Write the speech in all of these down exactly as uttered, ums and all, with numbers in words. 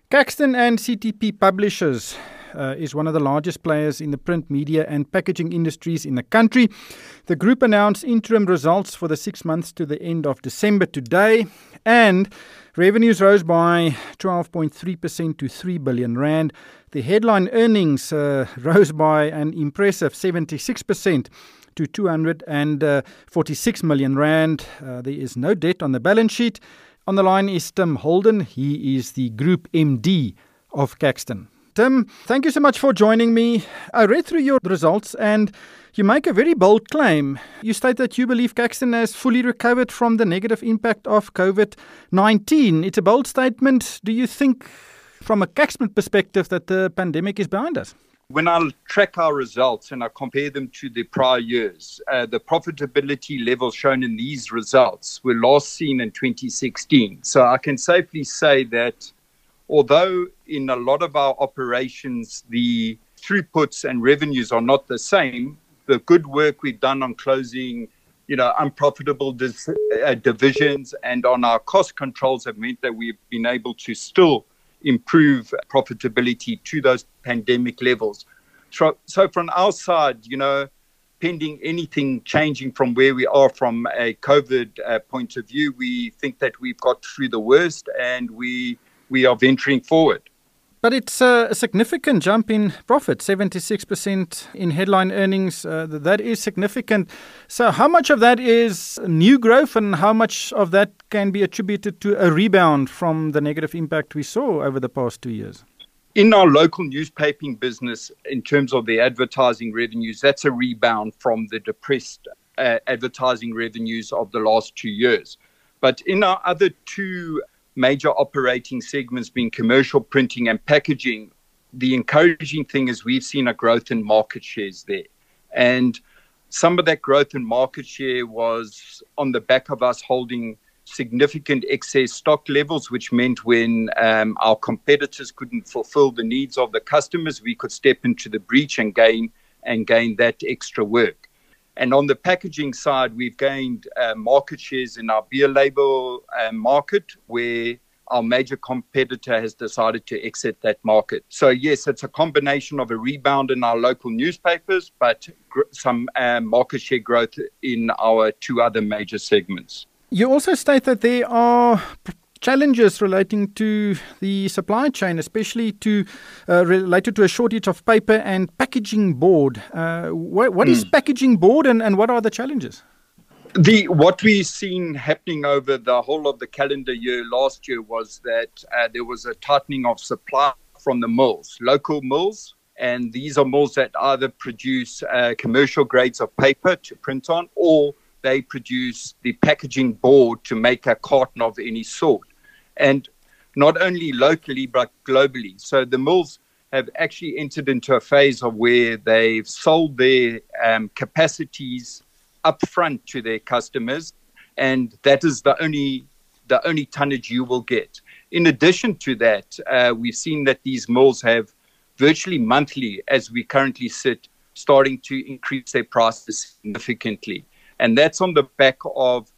Caxton and C T P Publishers uh, is one of the largest players in the print media and packaging industries in the country. The group announced interim results for the six months to the end of December today, and revenues rose by twelve point three percent to three billion rand. The headline earnings uh, rose by an impressive seventy-six percent to two hundred forty-six million rand. Uh, there is no debt on the balance sheet. On the line is Tim Holden. He is the Group M D of Caxton. Tim, thank you so much for joining me. I read through your results and you make a very bold claim. You state that you believe Caxton has fully recovered from the negative impact of COVID nineteen. It's a bold statement. Do you think, from a Caxton perspective, that the pandemic is behind us? When I track our results and I compare them to the prior years, uh, the profitability levels shown in these results were last seen in twenty sixteen. So I can safely say that although in a lot of our operations the throughputs and revenues are not the same, the good work we've done on closing, you know, unprofitable dis- uh, divisions and on our cost controls have meant that we've been able to still improve profitability to those pandemic levels. So, so from our side, you know, pending anything changing from where we are from a COVID uh, point of view, we think that we've got through the worst and we we are venturing forward. But it's a significant jump in profit, seventy-six percent in headline earnings. Uh, that is significant. So how much of that is new growth and how much of that can be attributed to a rebound from the negative impact we saw over the past two years? In our local newspapering business, in terms of the advertising revenues, that's a rebound from the depressed uh, advertising revenues of the last two years. But in our other two major operating segments, being commercial printing and packaging, the encouraging thing is we've seen a growth in market shares there. And some of that growth in market share was on the back of us holding significant excess stock levels, which meant when um, our competitors couldn't fulfill the needs of the customers, we could step into the breach and gain and gain that extra work. And on the packaging side, we've gained uh, market shares in our beer label uh, market, where our major competitor has decided to exit that market. So yes, it's a combination of a rebound in our local newspapers, but gr- some uh, market share growth in our two other major segments. You also state that there are challenges relating to the supply chain, especially to uh, related to a shortage of paper and packaging board. Uh, what, what mm. is packaging board and, and what are the challenges? The what we've seen happening over the whole of the calendar year last year was that uh, there was a tightening of supply from the mills, local mills, and these are mills that either produce uh, commercial grades of paper to print on, or they produce the packaging board to make a carton of any sort. And not only locally, but globally. So the mills have actually entered into a phase of where they've sold their um, capacities up front to their customers, and that is the only the only tonnage you will get. In addition to that, uh, we've seen that these mills have virtually monthly, as we currently sit, starting to increase their prices significantly. And that's on the back of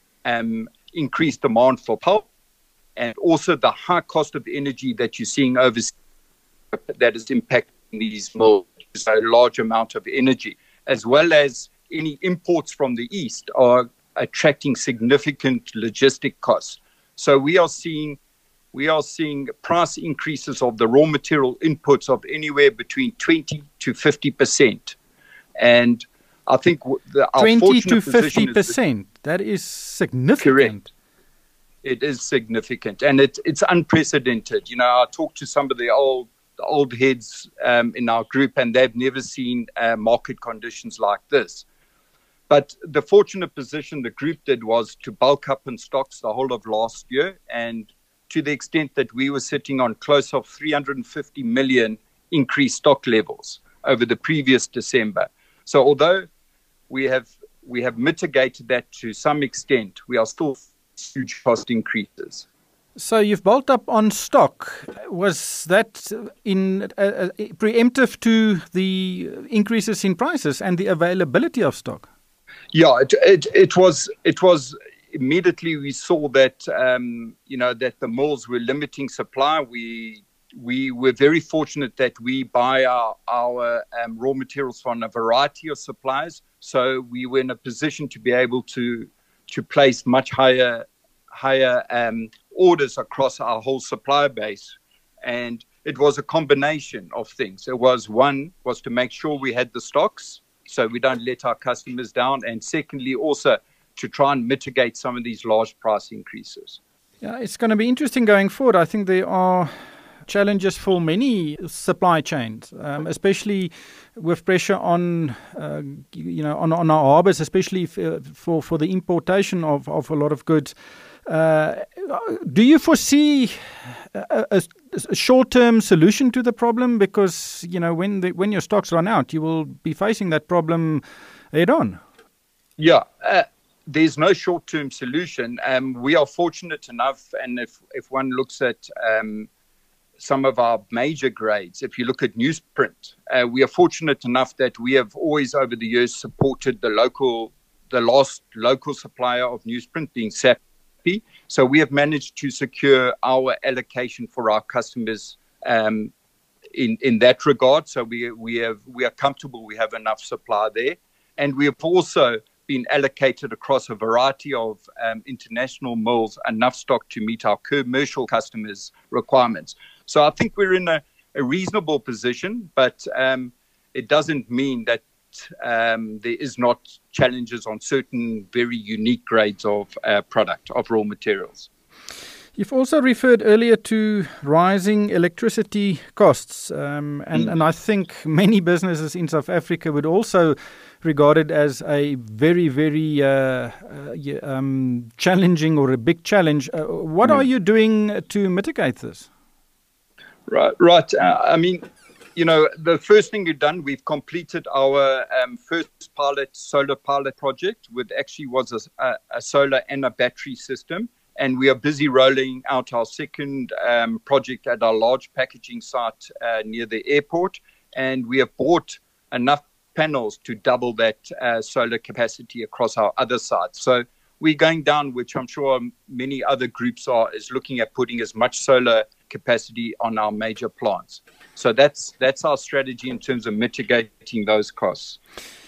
um, increased demand for pulp, and also the high cost of energy that you're seeing overseas that is impacting these mills, a large amount of energy, as well as any imports from the East are attracting significant logistic costs. So we are seeing we are seeing price increases of the raw material inputs of anywhere between twenty to fifty percent. And I think the, our twenty to fifty percent, that is significant. Correct. It is significant, and it, it's unprecedented. You know, I talked to some of the old the old heads um, in our group, and they've never seen uh, market conditions like this. But the fortunate position the group did was to bulk up in stocks the whole of last year, and to the extent that we were sitting on close of three hundred fifty million increased stock levels over the previous December. So although we have we have mitigated that to some extent, we are still huge cost increases. So you've bulked up on stock. Was that in uh, uh, preemptive to the increases in prices and the availability of stock? Yeah, it, it, it was. It was immediately we saw that, um, you know, that the mills were limiting supply. We we were very fortunate that we buy our, our um, raw materials from a variety of suppliers. So we were in a position to be able to to place much higher higher um, orders across our whole supplier base. And it was a combination of things. It was one was to make sure we had the stocks so we don't let our customers down. And secondly, also to try and mitigate some of these large price increases. Yeah, it's going to be interesting going forward. I think there are challenges for many supply chains, um, especially with pressure on, uh, you know, on, on our harbours, especially f- for for the importation of, of a lot of goods. Uh, do you foresee a, a, a short-term solution to the problem? Because, you know, when the, when your stocks run out, you will be facing that problem head-on. Yeah, uh, there's no short-term solution. Um, we are fortunate enough, and if, if one looks at um, some of our major grades, if you look at newsprint, uh, we are fortunate enough that we have always over the years supported the local, the last local supplier of newsprint being S A P. So we have managed to secure our allocation for our customers um, in in that regard. So we we have we are comfortable we have enough supply there, and we have also been allocated across a variety of um, international mills enough stock to meet our commercial customers' requirements. So I think we're in a, a reasonable position, but um, it doesn't mean that um, there is not challenges on certain very unique grades of uh, product, of raw materials. You've also referred earlier to rising electricity costs, um, and, mm. and I think many businesses in South Africa would also regard it as a very, very uh, uh, um, challenging or a big challenge. Uh, what mm. are you doing to mitigate this? Right, right. Uh, I mean, you know, the first thing we've done, we've completed our um, first pilot, solar pilot project, which actually was a, a solar and a battery system. And we are busy rolling out our second um, project at our large packaging site uh, near the airport. And we have bought enough panels to double that uh, solar capacity across our other sites. So we're going down, which I'm sure many other groups are, is looking at putting as much solar capacity on our major plants. So that's that's our strategy in terms of mitigating those costs.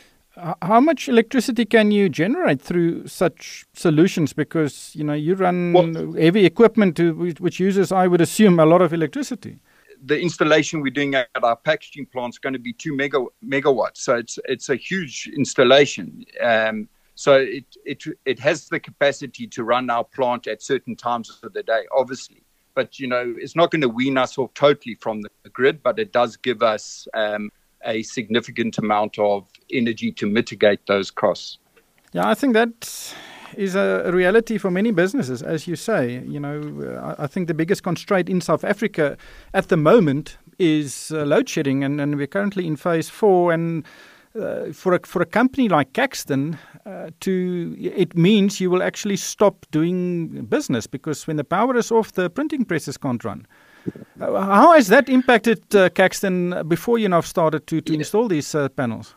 How much electricity can you generate through such solutions? Because, you know, you run well, heavy equipment to, which uses, I would assume, a lot of electricity. The installation we're doing at our packaging plant is going to be two mega, megawatts. So it's it's a huge installation. Um, so it, it it has the capacity to run our plant at certain times of the day, obviously. But, you know, it's not going to wean us off totally from the grid, but it does give us um, a significant amount of energy to mitigate those costs. Yeah, I think that is a reality for many businesses, as you say. You know, I think the biggest constraint in South Africa at the moment is uh, load shedding, and, and we're currently in phase four. And uh, for a, for a company like Caxton, uh, to it means you will actually stop doing business, because when the power is off, the printing presses can't run. Uh, how has that impacted uh, Caxton before you now started to, to yeah. install these uh, panels?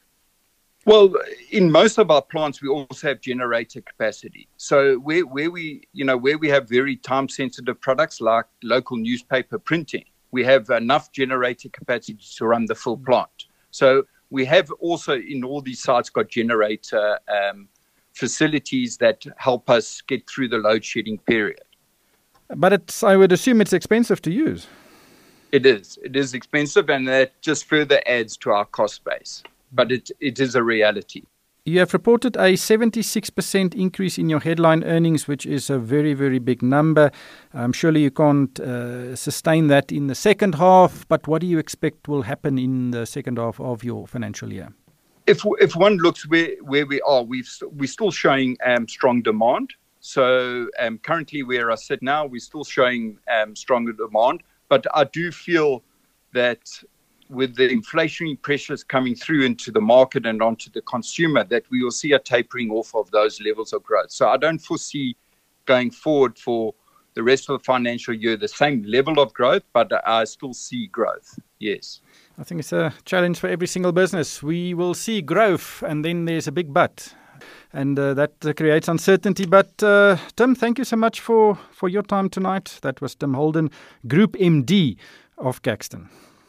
Well, in most of our plants, we also have generator capacity. So where, where we, you know, where we have very time-sensitive products like local newspaper printing, we have enough generator capacity to run the full plant. So we have also in all these sites got generator um, facilities that help us get through the load shedding period. But it's, I would assume it's expensive to use. It is. It is expensive, and that just further adds to our cost base. But it it is a reality. You have reported a seventy-six percent increase in your headline earnings, which is a very, very big number. Um, surely you can't uh, sustain that in the second half, but what do you expect will happen in the second half of your financial year? If if one looks where, where we are, we've, we're still showing um, strong demand. So um, currently where I sit now, we're still showing um, stronger demand. But I do feel that with the inflationary pressures coming through into the market and onto the consumer, that we will see a tapering off of those levels of growth. So I don't foresee going forward for the rest of the financial year the same level of growth, but I still see growth, yes. I think it's a challenge for every single business. We will see growth, and then there's a big but. And uh, that uh, creates uncertainty. But uh, Tim, thank you so much for, for your time tonight. That was Tim Holden, Group M D of Caxton.